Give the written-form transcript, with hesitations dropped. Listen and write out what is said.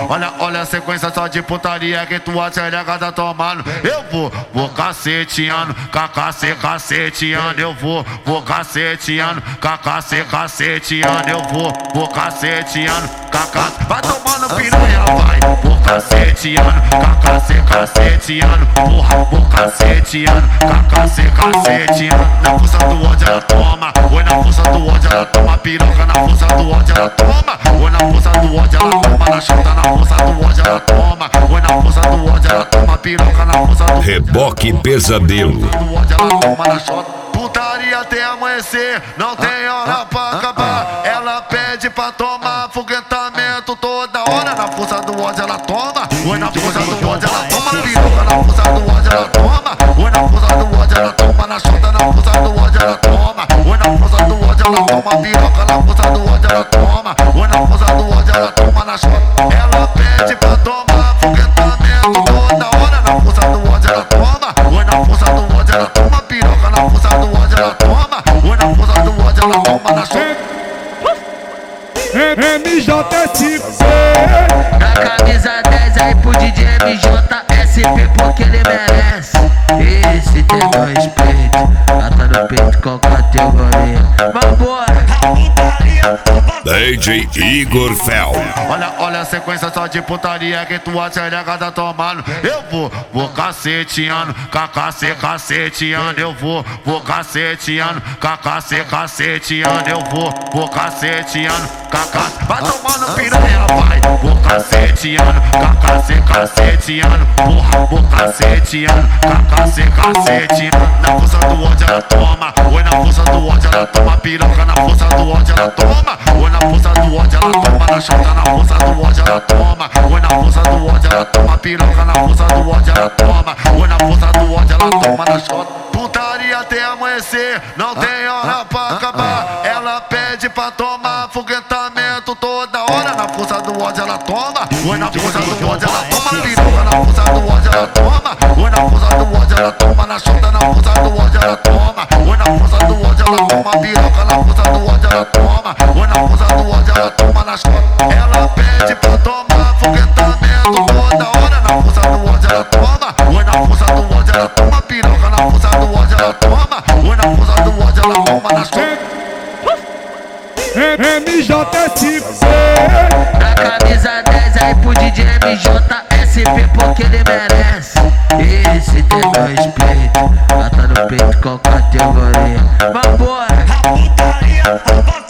Olha a sequência só de putaria que tua xereca tá tomando. Eu vou caceteando, caceteando. Eu vou caceteando, caceteando. Eu vou caceteando, vai tomando piranha, vai. Vou caceteando, caceteando. Porra, vou caceteando, caceteando. Na força do ódio ela toma, oi na força do ódio ela toma piroca, na força do ódio ela toma, oi na força do ódio ela toma na chota, na força do ódio ela toma, oi na força do ódio ela toma piroca, na força do Reboque Pesadelo. do ódio ela toma na chota. Putaria até amanhecer, não tem hora pra acabar. Ela pede pra tomar foguetamento toda hora. Na força do ódio ela toma, oi na força do ódio ela toma piroca, na força do ódio ela toma, oi na força do ódio ela toma na chota, na força do ódio ela toma, oi na força do ódio ela toma piroca, na força do ódio ela toma, oi na força do ódio ela toma na chota. Ela pede pra tomar foguetamento toda hora. Na força do ódio ela toma, oi na força do ódio ela toma piroca, na força do ódio ela toma, oi na força do ódio ela toma na chota. MJSP. Na camisa 10 aí pro DJ MJSP porque ele merece. Esse tem meu respeito, tá no peito com categoria. Vambora! DJ Igor Fel. Olha a sequência só de putaria que tua xereca tá tomando. Eu vou caceteando, caceteando. Eu vou caceteando, caceteando. Eu vou caceteando, vai tomando piranha, vai. Vou caceteando, caceteando. Porra, vou caceteando, caceteando. Na força do ódio ela toma, oi na força do ódio ela toma piroca, na força do ódio ela toma, oi na força do ódio ela toma na chota, na força do ódio ela toma, oi na força do ódio ela toma piroca, na força do ódio ela toma, oi na força do ódio ela toma na chota. Putaria até amanhecer, não tem hora pra acabar. Ela pede pra tomar foguetamento toda hora. Na força do ódio ela toma, oi na força do ódio ela toma piroca, na força do ódio ela toma, oi na força do ódio ela toma na chota, na força do ódio ela toma, oi na força do ódio ela toma piroca, na força do ódio ela toma, oi na força do ódio ela toma na chota. Ela pede pra tomar foguetamento toda hora. Na força do ódio ela toma, oi na força do ódio ela toma piroca, na força do ódio ela toma, oi na força do ódio ela toma na chota. MJSP. Na camisa 10 aí pro DJ MJSP porque ele merece. Esse tem meu respeito, tá no peito com categoria. Vambora!